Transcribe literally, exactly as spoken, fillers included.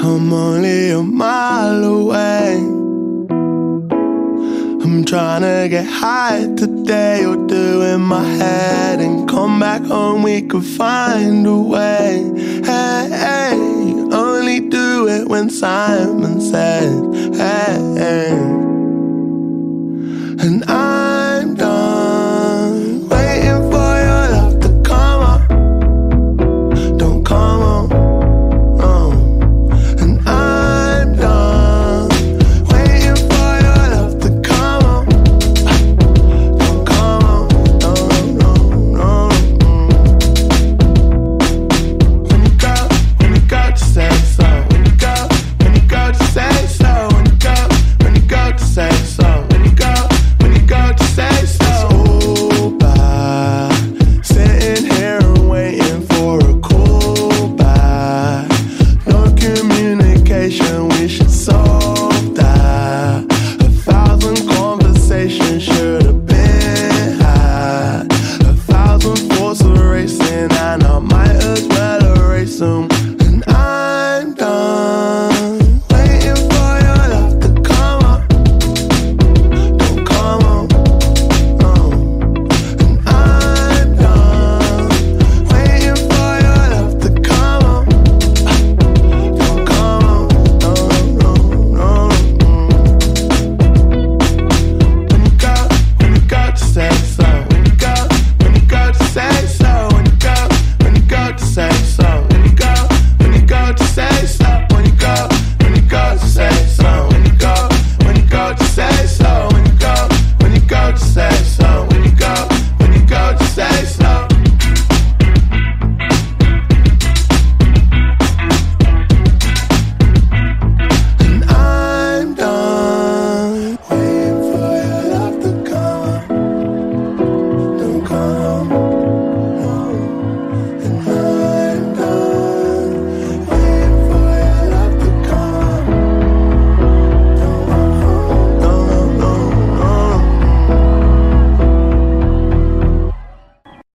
I'm only a mile away. I'm tryna get high today. You're doing my head and come back home, we could find a way. Hey, hey, only do it when Simon says, hey, hey.